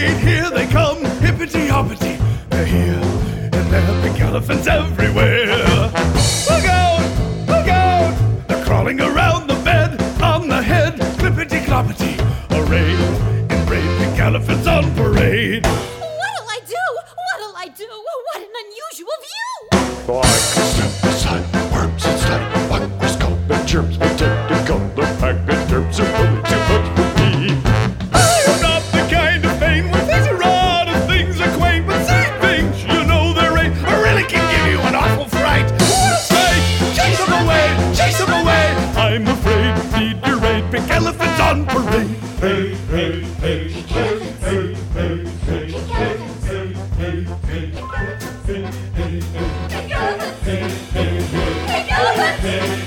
parade. Here they come, hippity-hoppity. They're here, and there are pink elephants everywhere. Look out! Look out! They're crawling around the bed, on the head, clippity-cloppity. Arrayed in brave pink elephants on parade. What'll I do? What'll I do? What an unusual view! Microscope, worms inside a microscope, and germs pretend to go. The pack of germs are really too much for me. I am not the kind of pain where things are odd and things are quaint, but same things, you know they're right, really can give you an awful fright. What a sight! Chase them away! Chase them away! I'm afraid, need your aid, pink elephants on parade. Hey, hey, hey, hey, hey, hey, hey, hey, hey, hey, hey, hey, hey, hey, hey, hey, hey, hey, hey,